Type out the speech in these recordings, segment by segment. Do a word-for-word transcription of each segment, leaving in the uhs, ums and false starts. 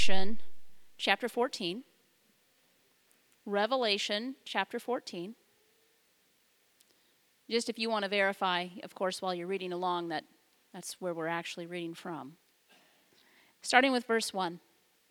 Revelation chapter fourteen. Revelation chapter fourteen. Just if you want to verify, of course, while you're reading along, that that's where we're actually reading from. Starting with verse one.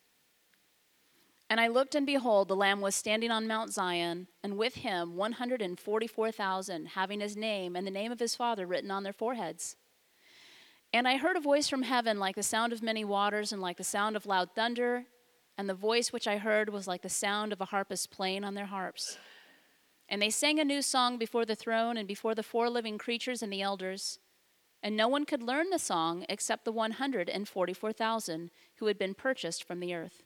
And I looked, and behold, the Lamb was standing on Mount Zion, and with him one hundred forty-four thousand, having his name and the name of his Father written on their foreheads. And I heard a voice from heaven like the sound of many waters and like the sound of loud thunder, and the voice which I heard was like the sound of a harpist playing on their harps. And they sang a new song before the throne and before the four living creatures and the elders. And no one could learn the song except the one hundred forty-four thousand who had been purchased from the earth.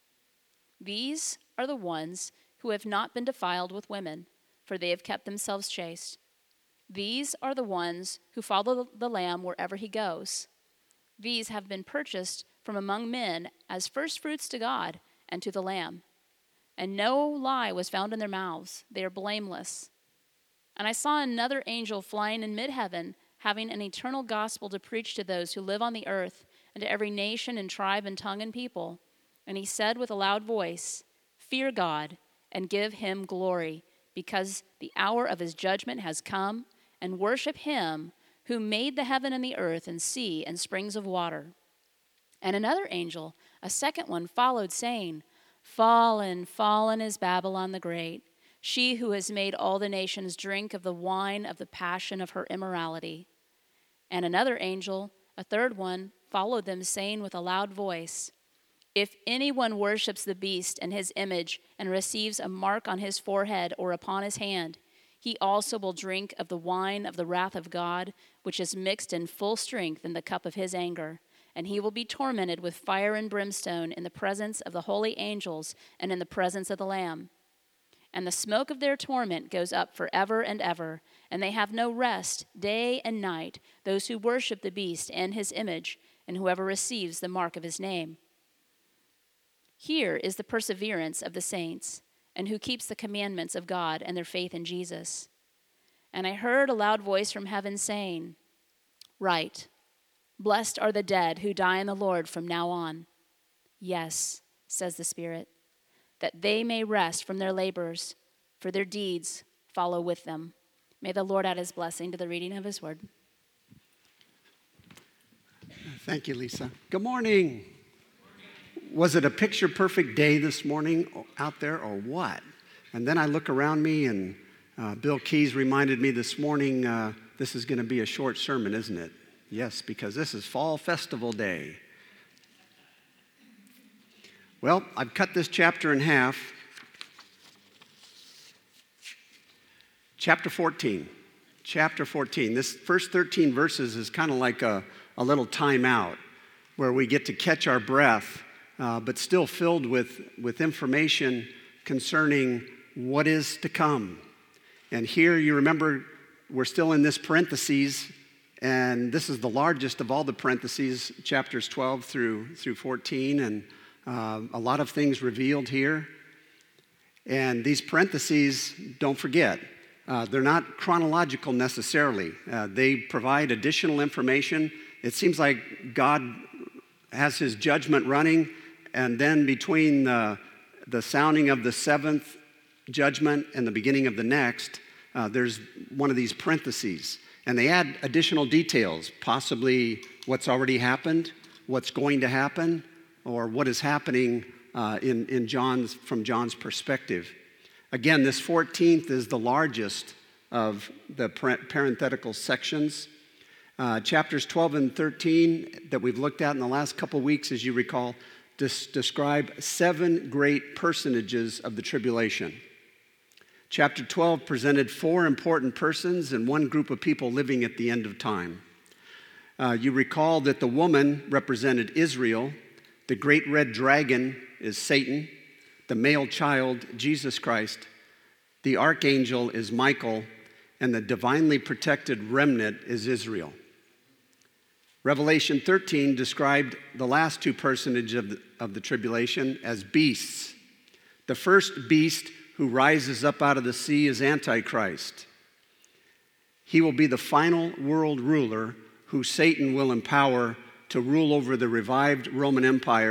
These are the ones who have not been defiled with women, for they have kept themselves chaste. These are the ones who follow the Lamb wherever he goes. These have been purchased from among men as firstfruits to God and to the Lamb. And no lie was found in their mouths. They are blameless. And I saw another angel flying in mid-heaven, having an eternal gospel to preach to those who live on the earth, and to every nation and tribe and tongue and people. And he said with a loud voice, "Fear God and give him glory, because the hour of his judgment has come, and worship him who made the heaven and the earth and sea and springs of water." And another angel, a second one, followed, saying, "Fallen, fallen is Babylon the Great, she who has made all the nations drink of the wine of the passion of her immorality." And another angel, a third one, followed them, saying with a loud voice, "If anyone worships the beast and his image and receives a mark on his forehead or upon his hand, he also will drink of the wine of the wrath of God, which is mixed in full strength in the cup of his anger. And he will be tormented with fire and brimstone in the presence of the holy angels and in the presence of the Lamb. And the smoke of their torment goes up forever and ever, and they have no rest day and night, those who worship the beast and his image, and whoever receives the mark of his name. Here is the perseverance of the saints, and who keeps the commandments of God and their faith in Jesus. And I heard a loud voice from heaven saying, "Write, blessed are the dead who die in the Lord from now on. Yes, says the Spirit, that they may rest from their labors, for their deeds follow with them." May the Lord add his blessing to the reading of his word. Thank you, Lisa. Good morning. Was it a picture-perfect day this morning out there or what? And then I look around me, and uh, Bill Keys reminded me this morning, uh, this is going to be a short sermon, isn't it? Yes, because this is Fall Festival Day. Well, I've cut this chapter in half. Chapter fourteen. Chapter fourteen. This first thirteen verses is kind of like a, a little timeout where we get to catch our breath, uh, but still filled with, with information concerning what is to come. And here you remember we're still in this parentheses, and this is the largest of all the parentheses, chapters twelve through, through fourteen, and uh, a lot of things revealed here. And these parentheses, don't forget, uh, they're not chronological necessarily. Uh, they provide additional information. It seems like God has his judgment running, and then between the, the sounding of the seventh judgment and the beginning of the next, uh, there's one of these parentheses. And they add additional details, possibly what's already happened, what's going to happen, or what is happening uh, in, in John's, from John's perspective. Again, this fourteenth is the largest of the parenthetical sections. Uh, chapters twelve and thirteen that we've looked at in the last couple weeks, as you recall, dis- describe seven great personages of the tribulation. Chapter twelve presented four important persons and one group of people living at the end of time. Uh, you recall that the woman represented Israel, the great red dragon is Satan, the male child, Jesus Christ, the archangel is Michael, and the divinely protected remnant is Israel. Revelation thirteen described the last two personages of the, of the tribulation as beasts. The first beast who rises up out of the sea is Antichrist. He will be the final world ruler who Satan will empower to rule over the revived Roman Empire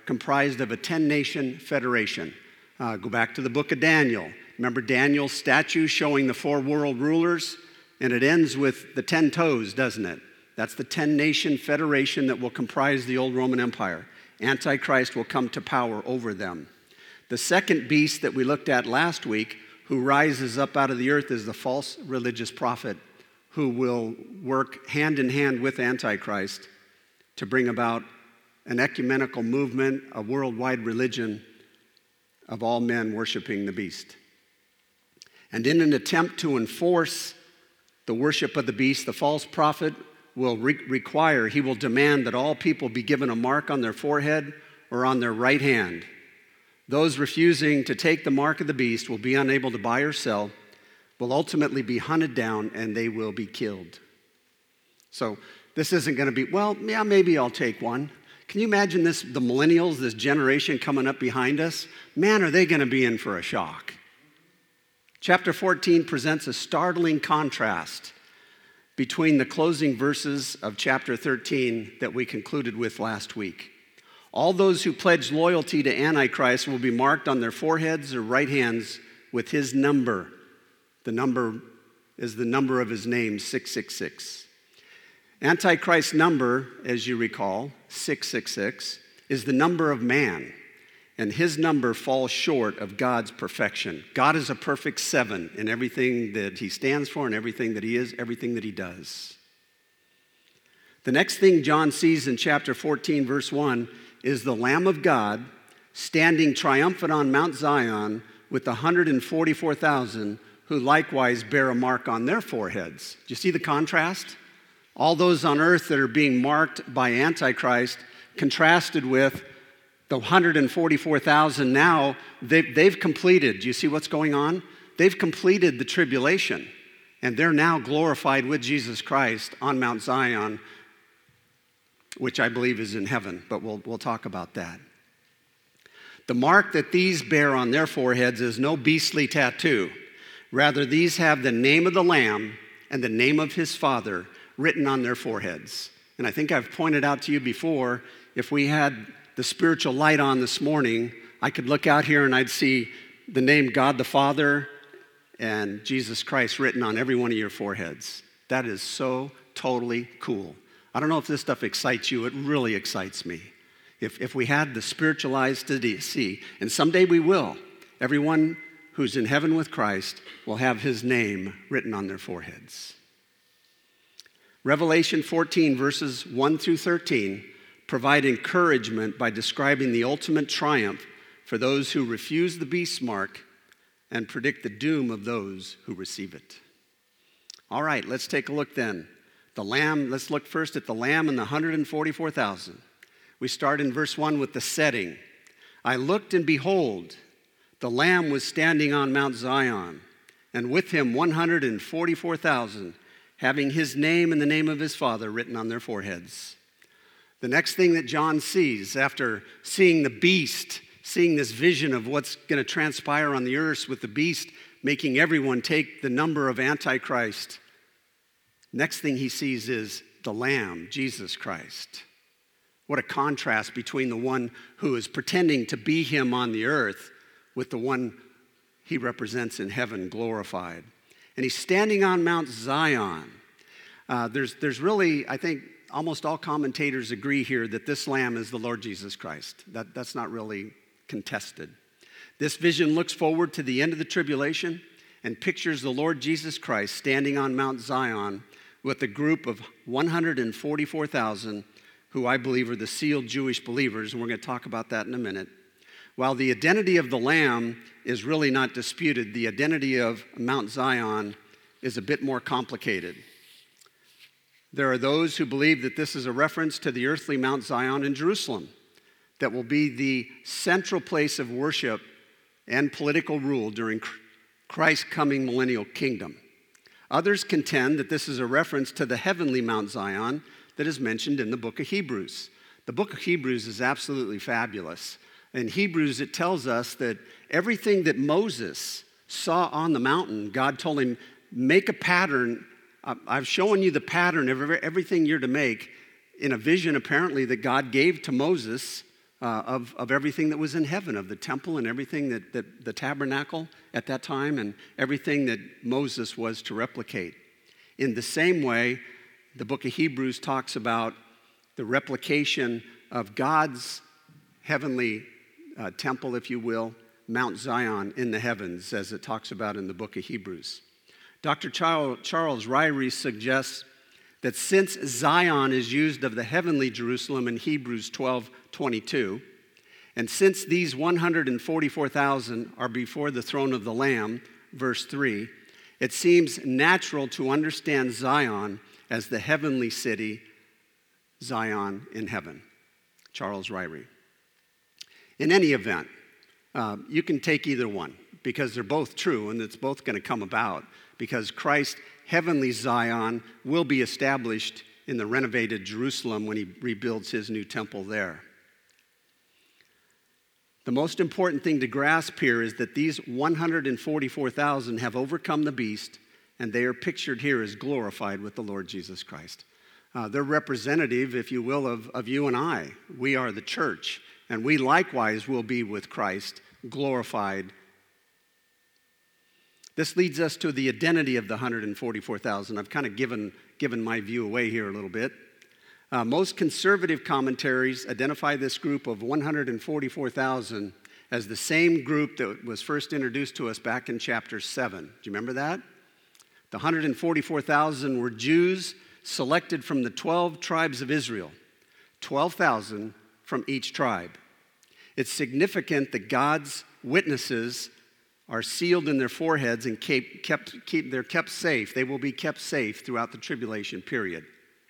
comprised of a ten-nation federation. Uh, go back to the book of Daniel. Remember Daniel's statue showing the four world rulers? And it ends with the ten toes, doesn't it? That's the ten-nation federation that will comprise the old Roman Empire. Antichrist will come to power over them. The second beast that we looked at last week, who rises up out of the earth, is the false religious prophet, who will work hand in hand with Antichrist to bring about an ecumenical movement, a worldwide religion of all men worshiping the beast. And in an attempt to enforce the worship of the beast, the false prophet will re- require, he will demand that all people be given a mark on their forehead or on their right hand. Those refusing to take the mark of the beast will be unable to buy or sell, will ultimately be hunted down, and they will be killed. So this isn't going to be, well, yeah, maybe I'll take one. Can you imagine this, the millennials, this generation coming up behind us? Man, are they going to be in for a shock. Chapter fourteen presents a startling contrast between the closing verses of chapter thirteen that we concluded with last week. All those who pledge loyalty to Antichrist will be marked on their foreheads or right hands with his number. The number is the number of his name, six six six. Antichrist's number, as you recall, six six six, is the number of man, and his number falls short of God's perfection. God is a perfect seven in everything that he stands for and everything that he is, everything that he does. The next thing John sees in chapter fourteen, verse one, is the Lamb of God standing triumphant on Mount Zion with the one hundred forty-four thousand who likewise bear a mark on their foreheads. Do you see the contrast? All those on earth that are being marked by Antichrist contrasted with the one hundred forty-four thousand now, they've, they've completed. Do you see what's going on? They've completed the tribulation, and they're now glorified with Jesus Christ on Mount Zion, which I believe is in heaven, but we'll, we'll talk about that. The mark that these bear on their foreheads is no beastly tattoo. Rather, these have the name of the Lamb and the name of his Father written on their foreheads. And I think I've pointed out to you before, if we had the spiritual light on this morning, I could look out here and I'd see the name God the Father and Jesus Christ written on every one of your foreheads. That is so totally cool. I don't know if this stuff excites you. It really excites me. If, if we had the spiritual eyes to see, and someday we will, everyone who's in heaven with Christ will have his name written on their foreheads. Revelation fourteen, verses one through thirteen, provide encouragement by describing the ultimate triumph for those who refuse the beast's mark and predict the doom of those who receive it. All right, let's take a look then. The Lamb, let's look first at the Lamb and the one hundred forty-four thousand. We start in verse one with the setting. I looked, and behold, the Lamb was standing on Mount Zion, and with him one hundred forty-four thousand, having his name and the name of his Father written on their foreheads. The next thing that John sees after seeing the beast, seeing this vision of what's going to transpire on the earth with the beast making everyone take the number of Antichrist, next thing he sees is the Lamb, Jesus Christ. What a contrast between the one who is pretending to be him on the earth with the one he represents in heaven glorified. And he's standing on Mount Zion. Uh, there's, there's really, I think, almost all commentators agree here that this Lamb is the Lord Jesus Christ. That, that's not really contested. This vision looks forward to the end of the tribulation and pictures the Lord Jesus Christ standing on Mount Zion with a group of one hundred forty-four thousand who I believe are the sealed Jewish believers, and we're going to talk about that in a minute. While the identity of the Lamb is really not disputed, the identity of Mount Zion is a bit more complicated. There are those who believe that this is a reference to the earthly Mount Zion in Jerusalem that will be the central place of worship and political rule during Christ's coming millennial kingdom. Others contend that this is a reference to the heavenly Mount Zion that is mentioned in the book of Hebrews. The book of Hebrews is absolutely fabulous. In Hebrews, it tells us that everything that Moses saw on the mountain, God told him, make a pattern. I've shown you the pattern of everything you're to make in a vision, apparently, that God gave to Moses uh, of, of everything that was in heaven, of the temple and everything that, that the tabernacle at that time and everything that Moses was to replicate. In the same way, the book of Hebrews talks about the replication of God's heavenly uh, temple, if you will, Mount Zion in the heavens, as it talks about in the book of Hebrews. Doctor Charles Ryrie suggests that since Zion is used of the heavenly Jerusalem in Hebrews twelve twenty-two, and since these one hundred forty-four thousand are before the throne of the Lamb, verse three, it seems natural to understand Zion as the heavenly city, Zion in heaven. Charles Ryrie. In any event, uh, you can take either one because they're both true and it's both going to come about because Christ's heavenly Zion will be established in the renovated Jerusalem when he rebuilds his new temple there. The most important thing to grasp here is that these one hundred forty-four thousand have overcome the beast, and they are pictured here as glorified with the Lord Jesus Christ. Uh, they're representative, if you will, of, of you and I. We are the church, and we likewise will be with Christ, glorified. This leads us to the identity of the one hundred forty-four thousand. I've kind of given, given my view away here a little bit. Uh, most conservative commentaries identify this group of one hundred forty-four thousand as the same group that was first introduced to us back in chapter seven. Do you remember that? The one hundred forty-four thousand were Jews selected from the twelve tribes of Israel, twelve thousand from each tribe. It's significant that God's witnesses are sealed in their foreheads and kept, kept, keep, they're kept safe. They will be kept safe throughout the tribulation period.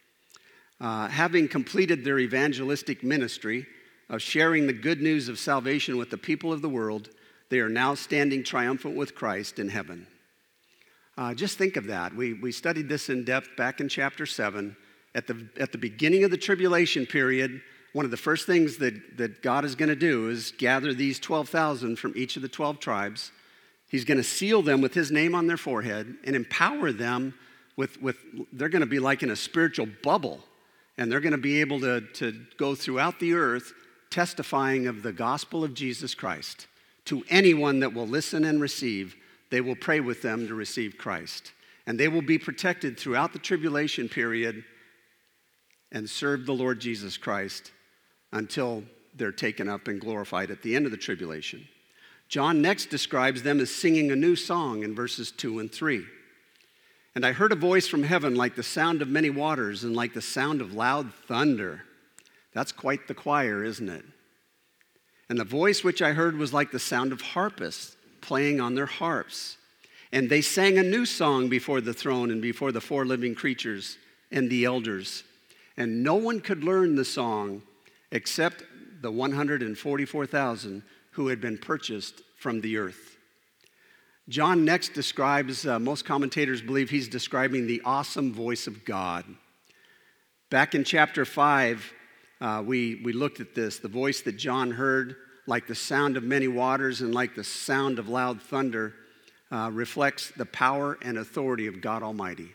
Uh, having completed their evangelistic ministry of sharing the good news of salvation with the people of the world, they are now standing triumphant with Christ in heaven. Uh, just think of that. We, we studied this in depth back in chapter seven. At the, at the beginning of the tribulation period, one of the first things that, that God is going to do is gather these twelve thousand from each of the twelve tribes. He's going to seal them with his name on their forehead and empower them with, with they're going to be like in a spiritual bubble. And they're going to be able to, to go throughout the earth testifying of the gospel of Jesus Christ. To anyone that will listen and receive, they will pray with them to receive Christ. And they will be protected throughout the tribulation period and serve the Lord Jesus Christ until they're taken up and glorified at the end of the tribulation. John next describes them as singing a new song in verses two and three. And I heard a voice from heaven like the sound of many waters and like the sound of loud thunder. That's quite the choir, isn't it? And the voice which I heard was like the sound of harpists playing on their harps. And they sang a new song before the throne and before the four living creatures and the elders. And no one could learn the song except the one hundred forty-four thousand who had been purchased from the earth. John next describes, uh, most commentators believe he's describing the awesome voice of God. Back in chapter five, uh, we, we looked at this. The voice that John heard, like the sound of many waters and like the sound of loud thunder, uh, reflects the power and authority of God Almighty.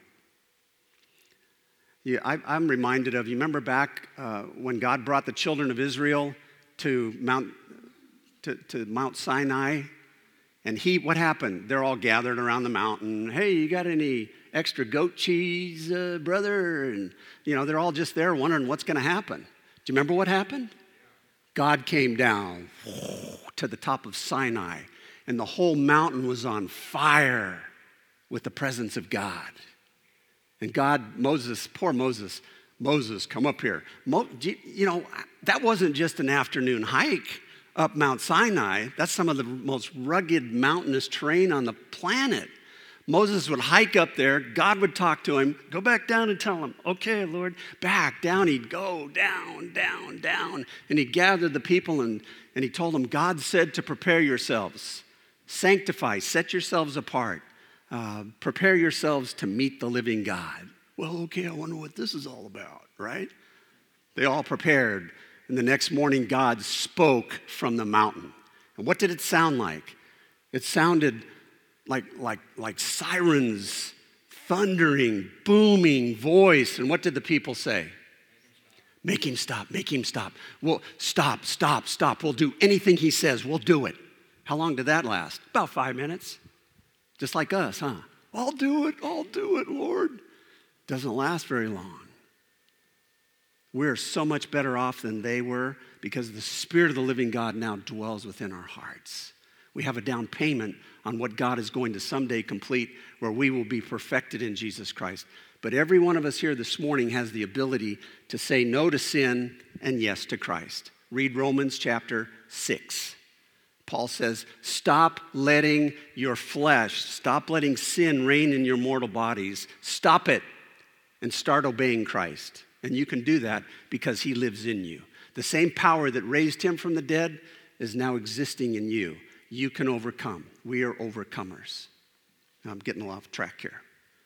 Yeah, I, I'm reminded of, you remember back uh, when God brought the children of Israel to Mount, to, to Mount Sinai? And he, what happened? They're all gathered around the mountain. Hey, you got any extra goat cheese, uh, brother? And, you know, they're all just there wondering what's going to happen. Do you remember what happened? God came down to the top of Sinai, and the whole mountain was on fire with the presence of God. And God, Moses, poor Moses, Moses, come up here. Mo, you know, that wasn't just an afternoon hike up Mount Sinai. That's some of the most rugged mountainous terrain on the planet. Moses would hike up there. God would talk to him. Go back down and tell him, okay, Lord, back down. He'd go down, down, down. And he gathered the people and, and he told them, God said to prepare yourselves, sanctify, set yourselves apart, uh, prepare yourselves to meet the living God. Well, okay, I wonder what this is all about, right? They all prepared. And the next morning, God spoke from the mountain. And what did it sound like? It sounded like, like, like sirens, thundering, booming voice. And what did the people say? Make him stop, make him stop. We'll stop, stop, stop. We'll do anything he says, we'll do it. How long did that last? About five minutes. Just like us, huh? I'll do it, I'll do it, Lord. Doesn't last very long. We're so much better off than they were because the Spirit of the living God now dwells within our hearts. We have a down payment on what God is going to someday complete, where we will be perfected in Jesus Christ. But every one of us here this morning has the ability to say no to sin and yes to Christ. Read Romans chapter six. Paul says, stop letting your flesh, stop letting sin reign in your mortal bodies. Stop it and start obeying Christ. And you can do that because he lives in you. The same power that raised him from the dead is now existing in you. You can overcome. We are overcomers. Now, I'm getting off track here.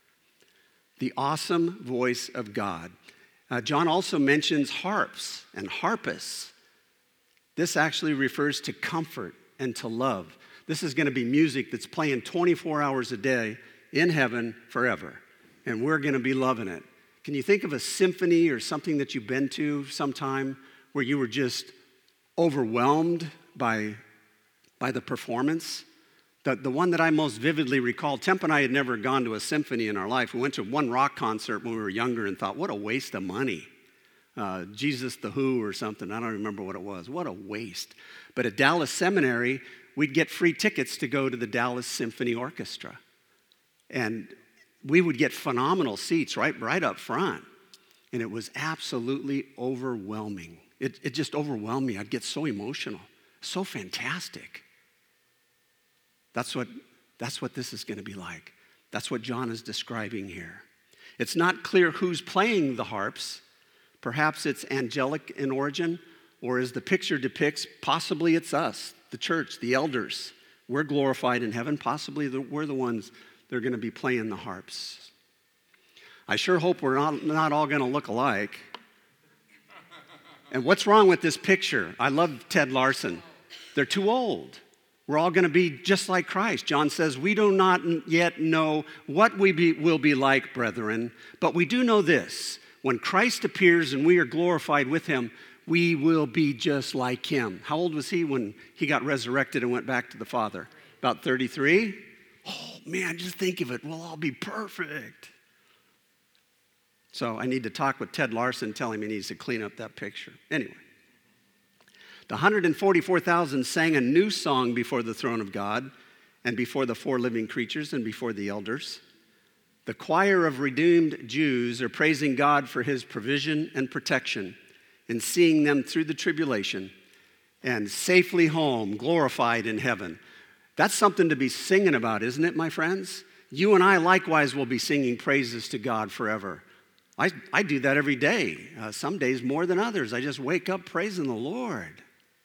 The awesome voice of God. Uh, John also mentions harps and harpists. This actually refers to comfort and to love. This is going to be music that's playing twenty-four hours a day in heaven forever. And we're going to be loving it. Can you think of a symphony or something that you've been to sometime where you were just overwhelmed by, by the performance? The, the one that I most vividly recall, Temp and I had never gone to a symphony in our life. We went to one rock concert when we were younger and thought, what a waste of money. Uh, Jesus the Who or something. I don't remember what it was. What a waste. But at Dallas Seminary, we'd get free tickets to go to the Dallas Symphony Orchestra. And we would get phenomenal seats right, right up front. And it was absolutely overwhelming. It, it just overwhelmed me. I'd get so emotional. So fantastic. That's what, that's what this is going to be like. That's what John is describing here. It's not clear who's playing the harps. Perhaps it's angelic in origin, or as the picture depicts, possibly it's us, the church, the elders. We're glorified in heaven. Possibly the, we're the ones that are going to be playing the harps. I sure hope we're not, not all going to look alike. And what's wrong with this picture? I love Ted Larson. They're too old. We're all going to be just like Christ. John says, we do not yet know what we be, will be like, brethren, but we do know this. When Christ appears and we are glorified with him, we will be just like him. How old was he when he got resurrected and went back to the Father? About thirty-three? Oh, man, just think of it. We'll all be perfect. So I need to talk with Ted Larson, tell him he needs to clean up that picture. Anyway. The one hundred forty-four thousand sang a new song before the throne of God and before the four living creatures and before the elders. The choir of redeemed Jews are praising God for his provision and protection in seeing them through the tribulation and safely home, glorified in heaven. That's something to be singing about, isn't it, my friends? You and I likewise will be singing praises to God forever. I, I do that every day, uh, some days more than others. I just wake up praising the Lord.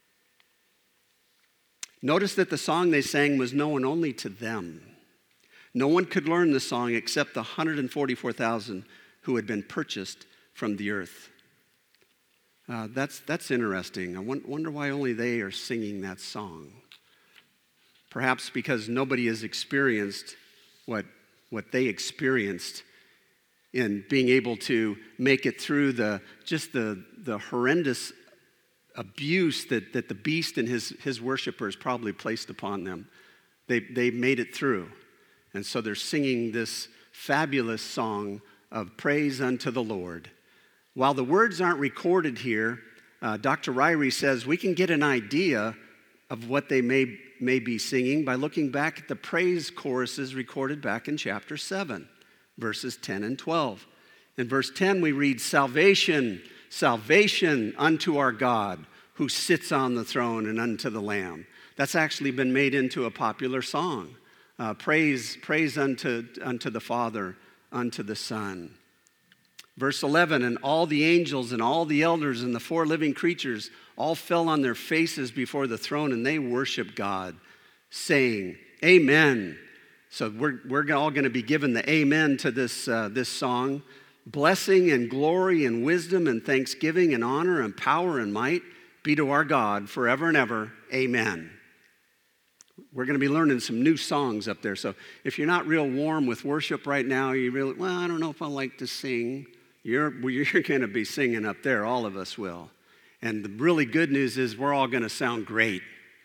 Notice that the song they sang was known only to them. No one could learn the song except the one hundred forty-four thousand who had been purchased from the earth. Uh, that's, that's interesting. I wonder why only they are singing that song. Perhaps because nobody has experienced what, what they experienced in being able to make it through the just the, the horrendous abuse that, that the beast and his, his worshipers probably placed upon them. They, they made it through. And so they're singing this fabulous song of praise unto the Lord. While the words aren't recorded here, uh, Doctor Ryrie says we can get an idea of what they may, may be singing by looking back at the praise choruses recorded back in chapter seven, verses ten and twelve. In verse ten, we read, Salvation, salvation unto our God, who sits on the throne and unto the Lamb. That's actually been made into a popular song. Uh, praise, praise unto, unto the Father, unto the Son. Verse eleven, and all the angels and all the elders and the four living creatures all fell on their faces before the throne and they worshiped God, saying, Amen. So we're, we're all going to be given the amen to this, uh, this song. Blessing and glory and wisdom and thanksgiving and honor and power and might be to our God forever and ever. Amen. We're going to be learning some new songs up there. So if you're not real warm with worship right now, you really, well, I don't know if I like to sing. You're, you're going to be singing up there. All of us will. And the really good news is we're all going to sound great.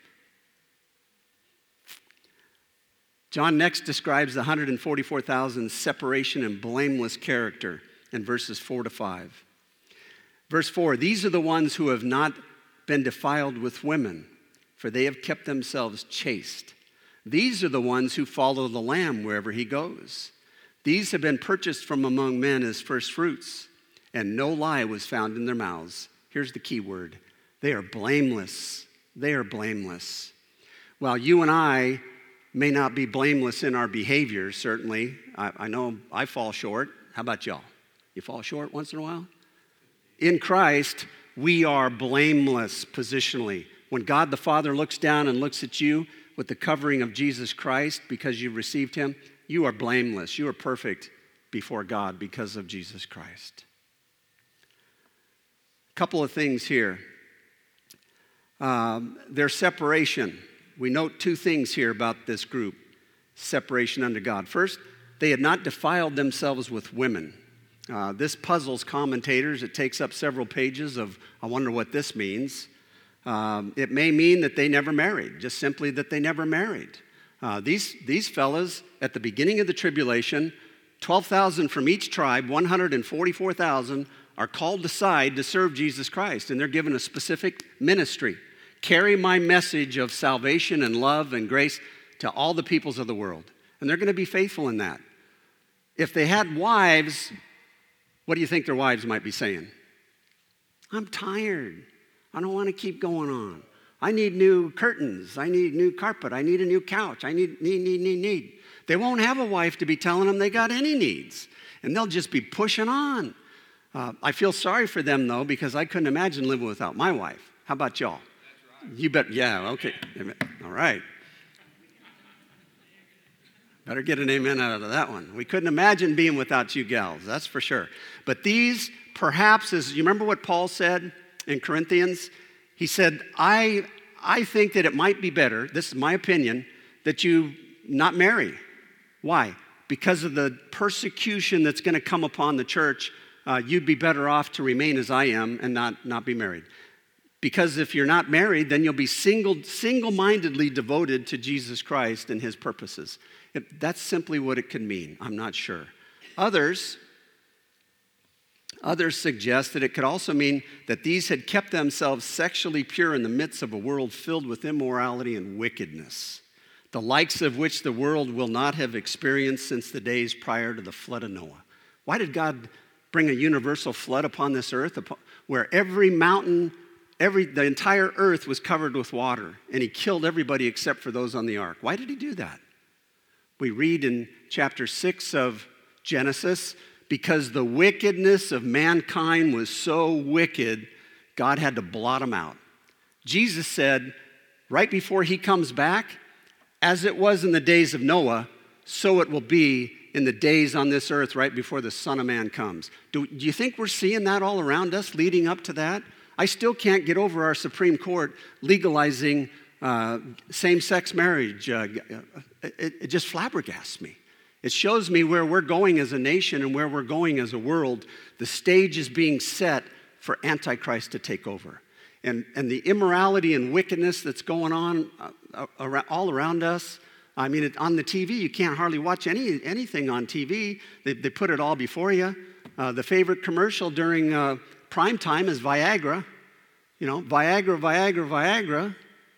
John next describes the one hundred forty-four thousand separation and blameless character in verses four to five. Verse four, these are the ones who have not been defiled with women, for they have kept themselves chaste. These are the ones who follow the Lamb wherever he goes. These have been purchased from among men as first fruits, and no lie was found in their mouths. Here's the key word. They are blameless. They are blameless. While you and I may not be blameless in our behavior, certainly. I, I know I fall short. How about y'all? You fall short once in a while? In Christ, we are blameless positionally. When God the Father looks down and looks at you with the covering of Jesus Christ because you've received him, you are blameless. You are perfect before God because of Jesus Christ. A couple of things here. Um, their separation. We note two things here about this group, separation unto God. First, they had not defiled themselves with women. Uh, this puzzles commentators. It takes up several pages of, I wonder what this means. Um, it may mean that they never married, just simply that they never married. Uh, these, these fellas, at the beginning of the tribulation, twelve thousand from each tribe, one hundred forty-four thousand, are called aside to serve Jesus Christ, and they're given a specific ministry. Carry my message of salvation and love and grace to all the peoples of the world. And they're going to be faithful in that. If they had wives, what do you think their wives might be saying? I'm tired. I don't want to keep going on. I need new curtains. I need new carpet. I need a new couch. I need, need, need, need, need. They won't have a wife to be telling them they got any needs. And they'll just be pushing on. Uh, I feel sorry for them, though, because I couldn't imagine living without my wife. How about y'all? You bet, yeah, okay. All right. Better get an amen out of that one. We couldn't imagine being without you gals, that's for sure. But these, perhaps, is, you remember what Paul said in Corinthians? He said, I, I think that it might be better, this is my opinion, that you not marry. Why? Because of the persecution that's going to come upon the church, uh, you'd be better off to remain as I am and not, not be married. Because if you're not married, then you'll be single, single-mindedly devoted to Jesus Christ and his purposes. It, that's simply what it could mean. I'm not sure. Others, others suggest that it could also mean that these had kept themselves sexually pure in the midst of a world filled with immorality and wickedness, the likes of which the world will not have experienced since the days prior to the flood of Noah. Why did God bring a universal flood upon this earth where every mountain, Every, the entire earth was covered with water, and he killed everybody except for those on the ark? Why did he do that? We read in chapter six of Genesis, because the wickedness of mankind was so wicked, God had to blot them out. Jesus said, right before he comes back, as it was in the days of Noah, so it will be in the days on this earth right before the Son of Man comes. Do, do you think we're seeing that all around us leading up to that? I still can't get over our Supreme Court legalizing uh, same-sex marriage. Uh, it, it just flabbergasts me. It shows me where we're going as a nation and where we're going as a world. The stage is being set for Antichrist to take over. And, and the immorality and wickedness that's going on uh, around, all around us, I mean, it, on the T V, you can't hardly watch any anything on T V. They, they put it all before you. Uh, the favorite commercial during uh, prime time is Viagra. You know, Viagra, Viagra, Viagra.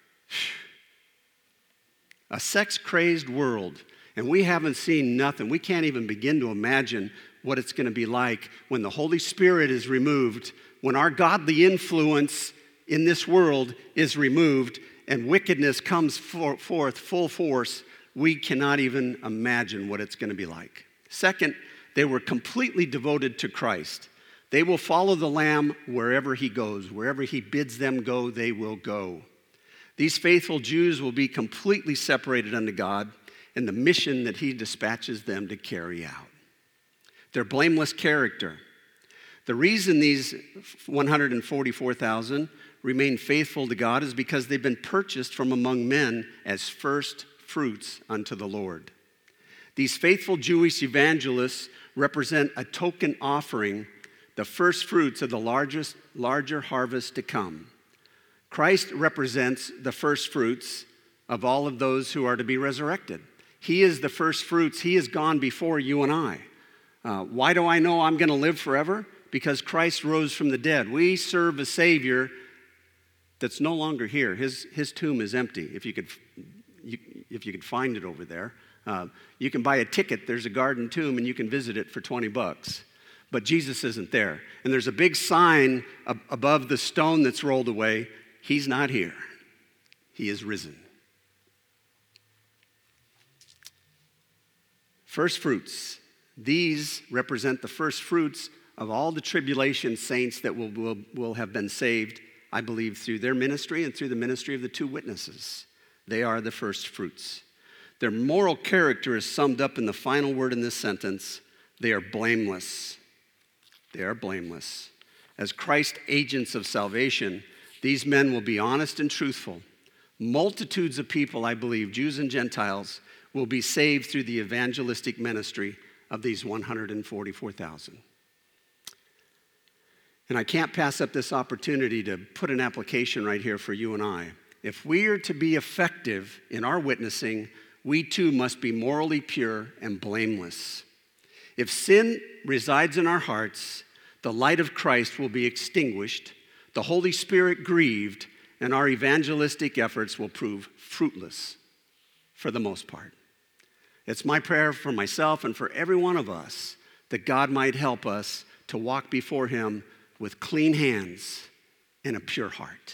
A sex-crazed world. And we haven't seen nothing. We can't even begin to imagine what it's going to be like when the Holy Spirit is removed, when our godly influence in this world is removed and wickedness comes for, forth full force. We cannot even imagine what it's going to be like. Second, they were completely devoted to Christ. They will follow the Lamb wherever he goes. Wherever he bids them go, they will go. These faithful Jews will be completely separated unto God and the mission that he dispatches them to carry out. Their blameless character. The reason these one hundred forty-four thousand remain faithful to God is because they've been purchased from among men as first fruits unto the Lord. These faithful Jewish evangelists represent a token offering the first fruits of the largest, larger harvest to come. Christ represents the first fruits of all of those who are to be resurrected. He is the first fruits. He has gone before you and I. Uh, why do I know I'm going to live forever? Because Christ rose from the dead. We serve a Savior that's no longer here. His, his tomb is empty, if you could, you, if you could find it over there. Uh, you can buy a ticket. There's a garden tomb, and you can visit it for twenty bucks. But Jesus isn't there. And there's a big sign ab- above the stone that's rolled away. He's not here. He is risen. First fruits. These represent the first fruits of all the tribulation saints that will, will, will have been saved, I believe, through their ministry and through the ministry of the two witnesses. They are the first fruits. Their moral character is summed up in the final word in this sentence. They are blameless. They are blameless. As Christ agents of salvation, these men will be honest and truthful. Multitudes of people, I believe, Jews and Gentiles, will be saved through the evangelistic ministry of these one hundred forty-four thousand. And I can't pass up this opportunity to put an application right here for you and I. If we are to be effective in our witnessing, we too must be morally pure and blameless. If sin resides in our hearts, the light of Christ will be extinguished, the Holy Spirit grieved, and our evangelistic efforts will prove fruitless for the most part. It's my prayer for myself and for every one of us that God might help us to walk before him with clean hands and a pure heart.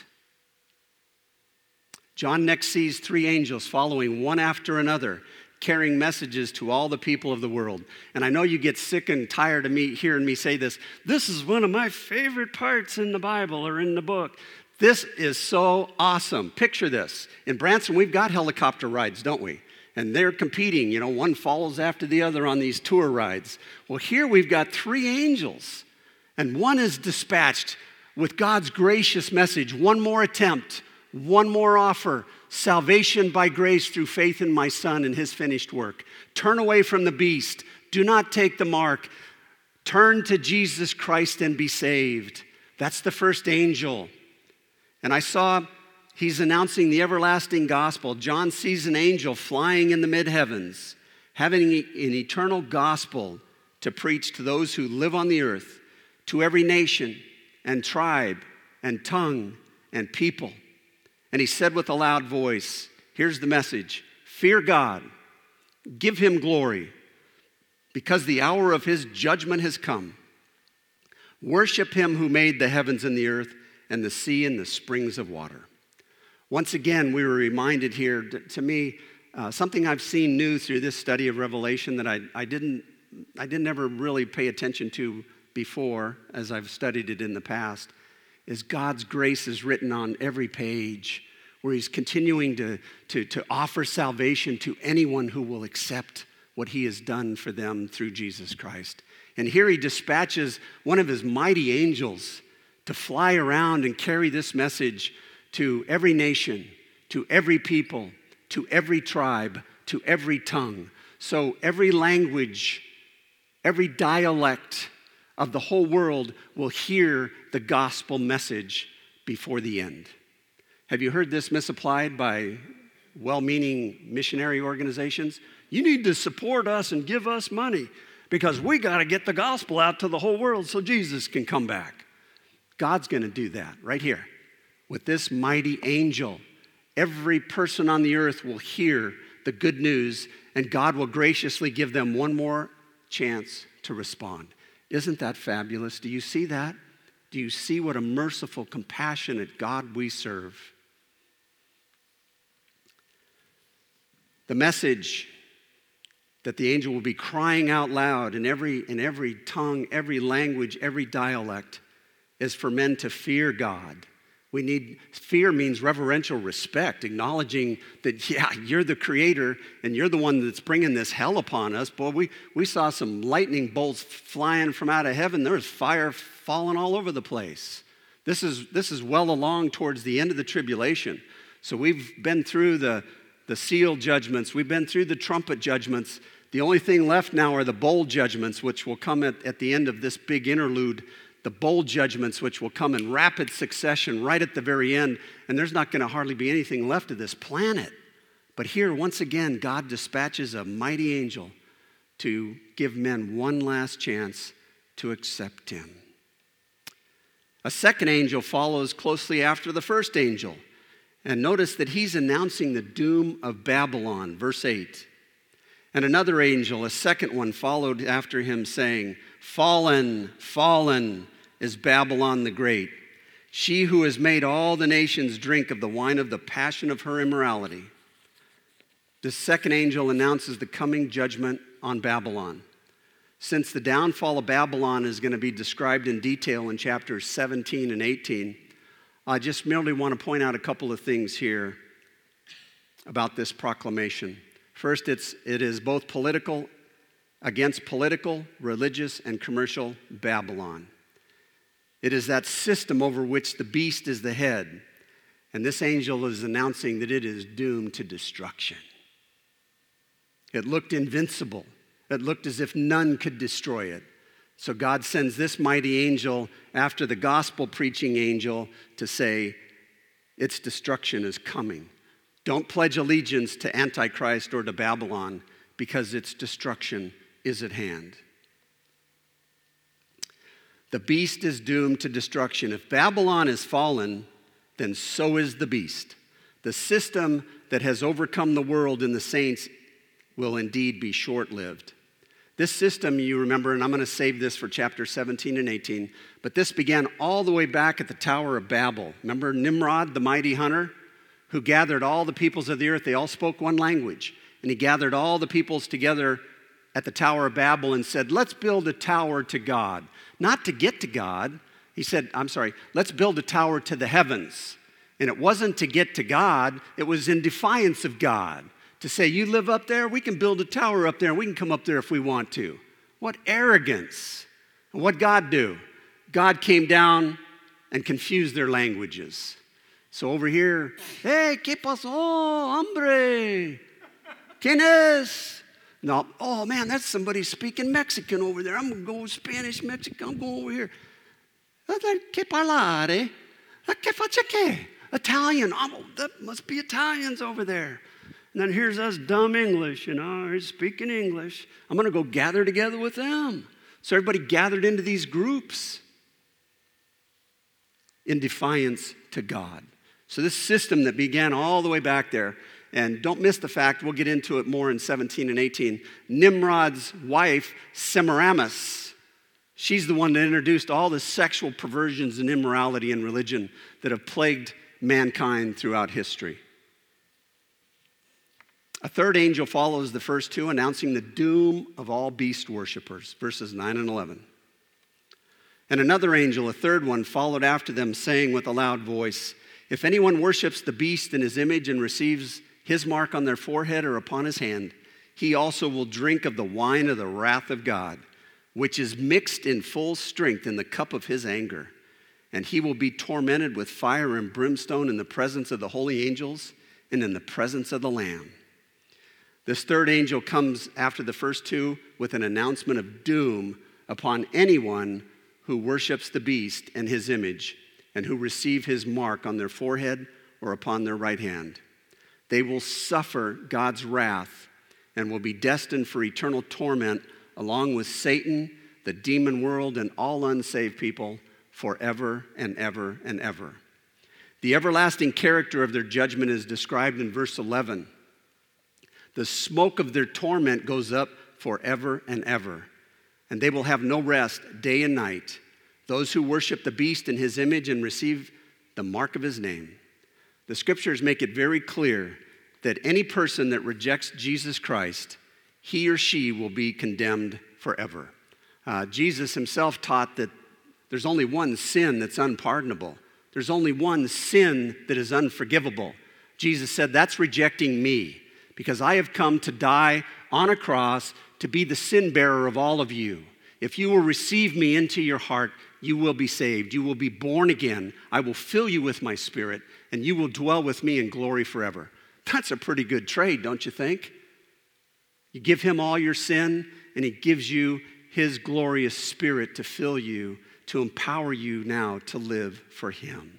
John next sees three angels following one after another, carrying messages to all the people of the world. And I know you get sick and tired of me hearing me say this. This is one of my favorite parts in the Bible or in the book. This is so awesome. Picture this. In Branson, we've got helicopter rides, don't we? And they're competing. You know, one follows after the other on these tour rides. Well, here we've got three angels. And one is dispatched with God's gracious message. One more attempt. One more offer. Salvation by grace through faith in my Son and his finished work. Turn away from the beast. Do not take the mark. Turn to Jesus Christ and be saved. That's the first angel. And I saw he's announcing the everlasting gospel. John sees an angel flying in the mid-heavens, having an eternal gospel to preach to those who live on the earth, to every nation and tribe and tongue and people. And he said with a loud voice, here's the message, fear God, give him glory, because the hour of his judgment has come. Worship him who made the heavens and the earth and the sea and the springs of water. Once again, we were reminded here, to me, uh, something I've seen new through this study of Revelation that I, I didn't I didn't ever really pay attention to before as I've studied it in the past, is God's grace is written on every page, where he's continuing to, to, to offer salvation to anyone who will accept what he has done for them through Jesus Christ. And here he dispatches one of his mighty angels to fly around and carry this message to every nation, to every people, to every tribe, to every tongue. So every language, every dialect of the whole world will hear the gospel message before the end. Have you heard this misapplied by well-meaning missionary organizations? You need to support us and give us money because we got to get the gospel out to the whole world so Jesus can come back. God's going to do that right here. With this mighty angel, every person on the earth will hear the good news, and God will graciously give them one more chance to respond. Isn't that fabulous? Do you see that? Do you see what a merciful, compassionate God we serve? The message that the angel will be crying out loud in every, in every tongue, every language, every dialect is for men to fear God. We need, fear means reverential respect, acknowledging that, yeah, you're the creator and you're the one that's bringing this hell upon us. Boy, we, we saw some lightning bolts flying from out of heaven. There was fire falling all over the place. This is, this is well along towards the end of the tribulation. So we've been through the, the seal judgments. We've been through the trumpet judgments. The only thing left now are the bowl judgments, which will come at, at the end of this big interlude the bowl judgments which will come in rapid succession right at the very end, and there's not going to hardly be anything left of this planet. But here, once again, God dispatches a mighty angel to give men one last chance to accept him. A second angel follows closely after the first angel. And notice that he's announcing the doom of Babylon, verse eight. And another angel, a second one, followed after him, saying, "Fallen, fallen is Babylon the Great, she who has made all the nations drink of the wine of the passion of her immorality." The second angel announces the coming judgment on Babylon. Since the downfall of Babylon is going to be described in detail in chapters seventeen and eighteen, I just merely want to point out a couple of things here about this proclamation. First, it's, it is both political, against political, religious, and commercial Babylon. It is that system over which the beast is the head. And this angel is announcing that it is doomed to destruction. It looked invincible. It looked as if none could destroy it. So God sends this mighty angel after the gospel preaching angel to say, its destruction is coming. Don't pledge allegiance to Antichrist or to Babylon, because its destruction is at hand. The beast is doomed to destruction. If Babylon is fallen, then so is the beast. The system that has overcome the world and the saints will indeed be short-lived. This system, you remember, and I'm going to save this for chapter seventeen and eighteen, but this began all the way back at the Tower of Babel. Remember Nimrod, the mighty hunter, who gathered all the peoples of the earth? They all spoke one language. And he gathered all the peoples together at the Tower of Babel and said, let's build a tower to God. Not to get to God. He said, I'm sorry, let's build a tower to the heavens. And it wasn't to get to God. It was in defiance of God. To say, you live up there, we can build a tower up there, and we can come up there if we want to. What arrogance. And what'd God do? God came down and confused their languages. So over here, hey, ¿qué pasó, hombre? ¿Quién es? No, oh man, that's somebody speaking Mexican over there. I'm going to go Spanish, Mexican, I'm going over here. ¿Qué parlare? ¿Qué face qué? Italian. Oh, that must be Italians over there. And then here's us dumb English, you know, speaking English. I'm going to go gather together with them. So everybody gathered into these groups in defiance to God. So this system that began all the way back there, and don't miss the fact, we'll get into it more in seventeen and eighteen, Nimrod's wife, Semiramis, she's the one that introduced all the sexual perversions and immorality in religion that have plagued mankind throughout history. A third angel follows the first two, announcing the doom of all beast worshipers, verses nine and eleven. And another angel, a third one, followed after them, saying with a loud voice, if anyone worships the beast in his image and receives his mark on their forehead or upon his hand, he also will drink of the wine of the wrath of God, which is mixed in full strength in the cup of his anger. And he will be tormented with fire and brimstone in the presence of the holy angels and in the presence of the Lamb. This third angel comes after the first two with an announcement of doom upon anyone who worships the beast and his image and who receive his mark on their forehead or upon their right hand. They will suffer God's wrath and will be destined for eternal torment along with Satan, the demon world, and all unsaved people forever and ever and ever. The everlasting character of their judgment is described in verse eleven. The smoke of their torment goes up forever and ever, and they will have no rest day and night, those who worship the beast in his image and receive the mark of his name. The scriptures make it very clear that any person that rejects Jesus Christ, he or she will be condemned forever. Uh, Jesus himself taught that there's only one sin that's unpardonable. There's only one sin that is unforgivable. Jesus said, that's rejecting me, because I have come to die on a cross to be the sin bearer of all of you. If you will receive me into your heart, you will be saved. You will be born again. I will fill you with my spirit, and you will dwell with me in glory forever. That's a pretty good trade, don't you think? You give him all your sin, and he gives you his glorious spirit to fill you, to empower you now to live for him.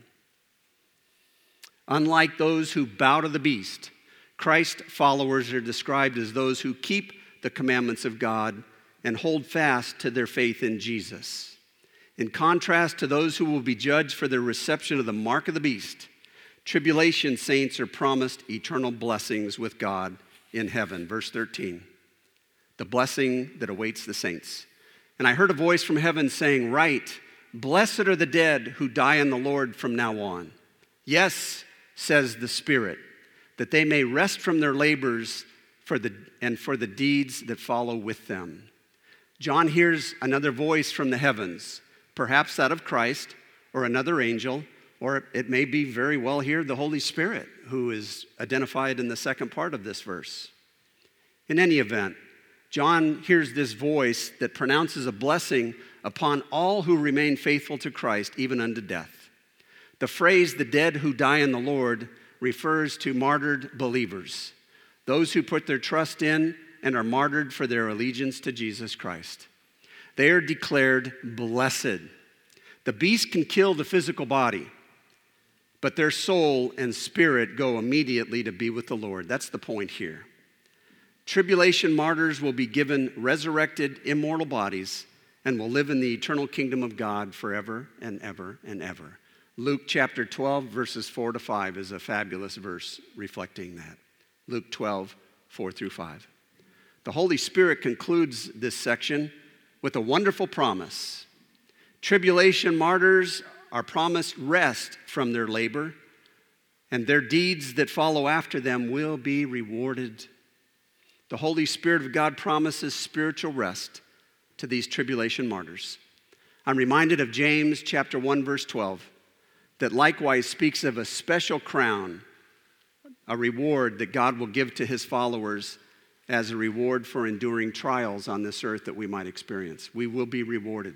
Unlike those who bow to the beast, Christ followers are described as those who keep the commandments of God and hold fast to their faith in Jesus. In contrast to those who will be judged for their reception of the mark of the beast, tribulation saints are promised eternal blessings with God in heaven. Verse thirteen, the blessing that awaits the saints. And I heard a voice from heaven saying, "Write, blessed are the dead who die in the Lord from now on. Yes, says the Spirit, that they may rest from their labors for the, and for the deeds that follow with them." John hears another voice from the heavens, perhaps that of Christ or another angel, or it may be very well here the Holy Spirit, who is identified in the second part of this verse. In any event, John hears this voice that pronounces a blessing upon all who remain faithful to Christ, even unto death. The phrase, "the dead who die in the Lord," refers to martyred believers, those who put their trust in and are martyred for their allegiance to Jesus Christ. They are declared blessed. The beast can kill the physical body, but their soul and spirit go immediately to be with the Lord. That's the point here. Tribulation martyrs will be given resurrected, immortal bodies and will live in the eternal kingdom of God forever and ever and ever. Luke chapter twelve, verses four to five is a fabulous verse reflecting that. Luke twelve, four through five. The Holy Spirit concludes this section with a wonderful promise. Tribulation martyrs are promised rest from their labor, and their deeds that follow after them will be rewarded. The Holy Spirit of God promises spiritual rest to these tribulation martyrs. I'm reminded of James chapter one, verse twelve, that likewise speaks of a special crown, a reward that God will give to his followers as a reward for enduring trials on this earth that we might experience. We will be rewarded.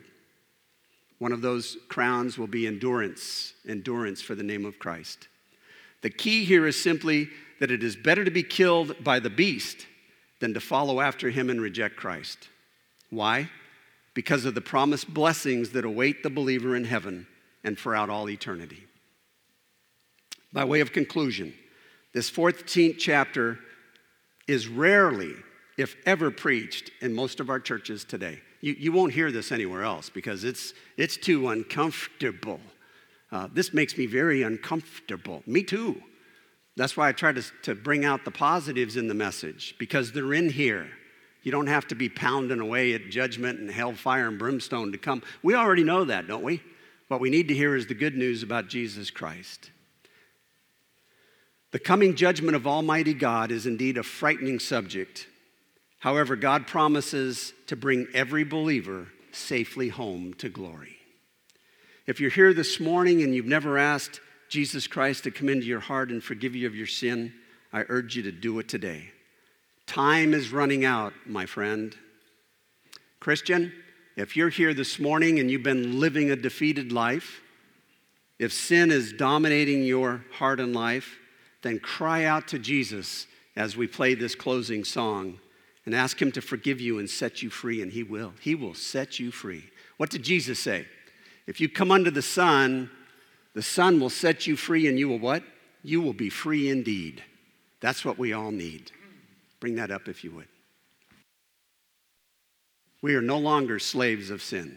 One of those crowns will be endurance, endurance for the name of Christ. The key here is simply that it is better to be killed by the beast than to follow after him and reject Christ. Why? Because of the promised blessings that await the believer in heaven and throughout all eternity. By way of conclusion, this fourteenth chapter is rarely, if ever, preached in most of our churches today. You, you won't hear this anywhere else because it's, it's too uncomfortable. Uh, this makes me very uncomfortable. Me too. That's why I try to, to bring out the positives in the message, because they're in here. You don't have to be pounding away at judgment and hellfire and brimstone to come. We already know that, don't we? What we need to hear is the good news about Jesus Christ. The coming judgment of Almighty God is indeed a frightening subject. However, God promises to bring every believer safely home to glory. If you're here this morning and you've never asked Jesus Christ to come into your heart and forgive you of your sin, I urge you to do it today. Time is running out, my friend. Christian, if you're here this morning and you've been living a defeated life, if sin is dominating your heart and life, then cry out to Jesus as we play this closing song and ask him to forgive you and set you free, and he will. He will set you free. What did Jesus say? If you come under the Son, the Son will set you free, and you will what? You will be free indeed. That's what we all need. Bring that up if you would. We are no longer slaves of sin.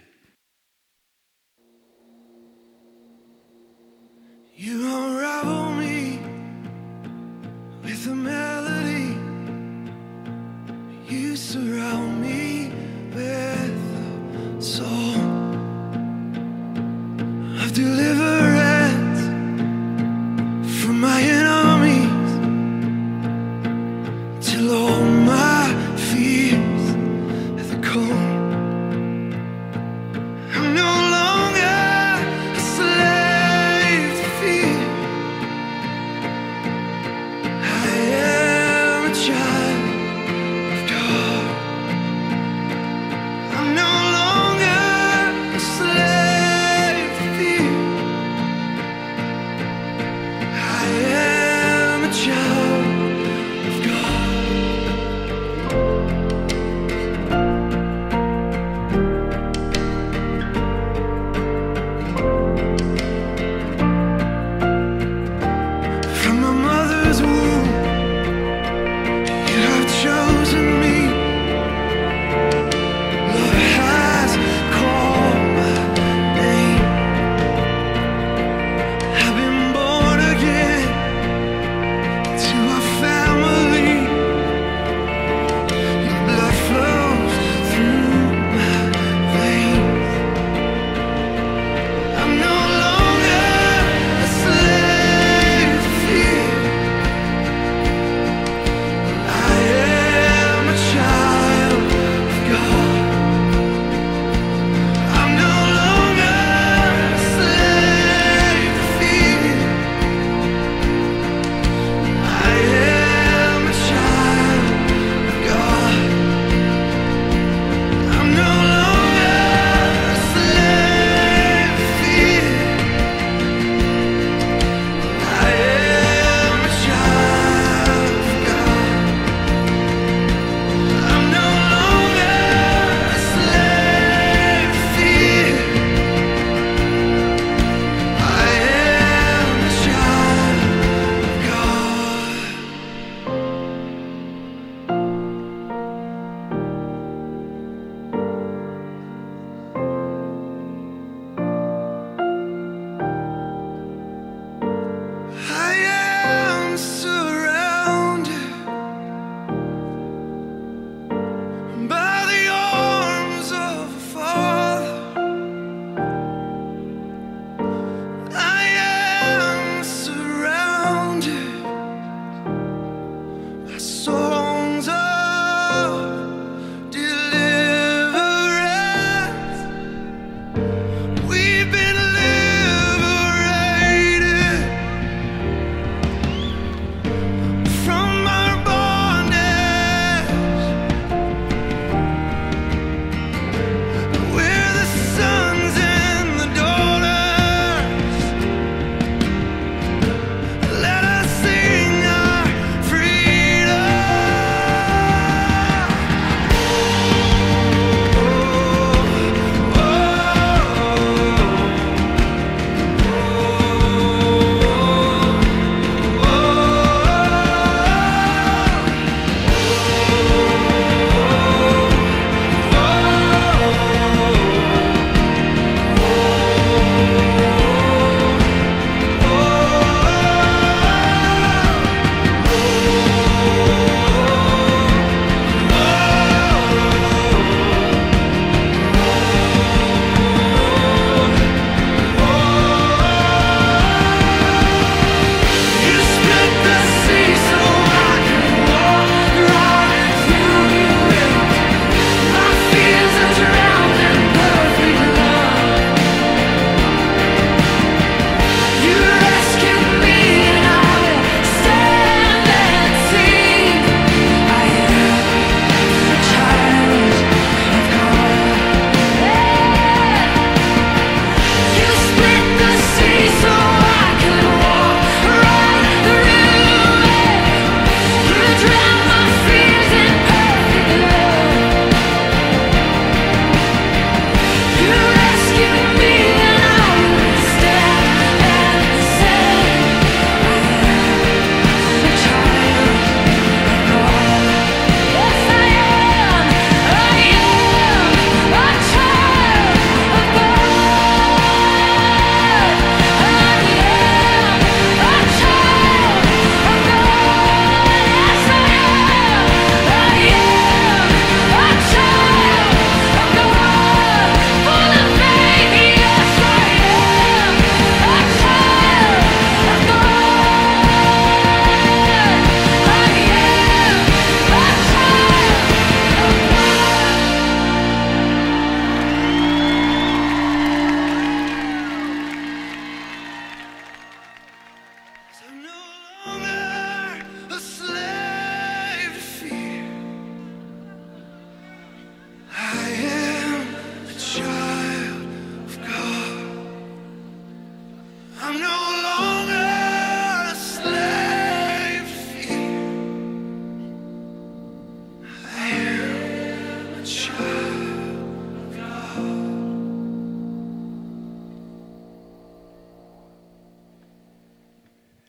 You unravel me with a melody. You surround me with a song of deliverance from my enemies, till all my fears have gone. I'm no longer a slave to fear. I am a child of God. I'm no longer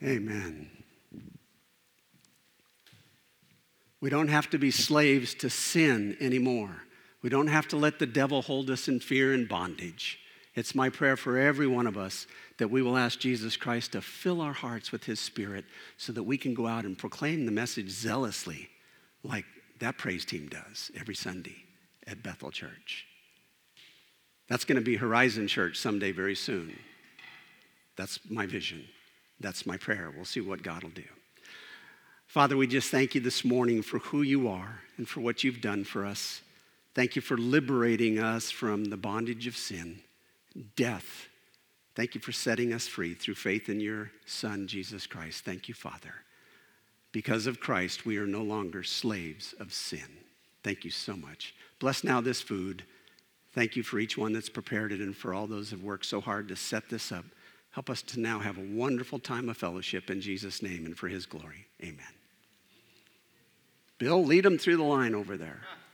Amen. We don't have to be slaves to sin anymore. We don't have to let the devil hold us in fear and bondage. It's my prayer for every one of us that we will ask Jesus Christ to fill our hearts with his Spirit so that we can go out and proclaim the message zealously like that praise team does every Sunday at Bethel Church. That's going to be Horizon Church someday very soon. That's my vision. That's my prayer. We'll see what God will do. Father, we just thank you this morning for who you are and for what you've done for us. Thank you for liberating us from the bondage of sin, death. Thank you for setting us free through faith in your Son, Jesus Christ. Thank you, Father. Because of Christ, we are no longer slaves of sin. Thank you so much. Bless now this food. Thank you for each one that's prepared it and for all those who have worked so hard to set this up. Help us to now have a wonderful time of fellowship in Jesus' name and for his glory. Amen. Bill, lead them through the line over there.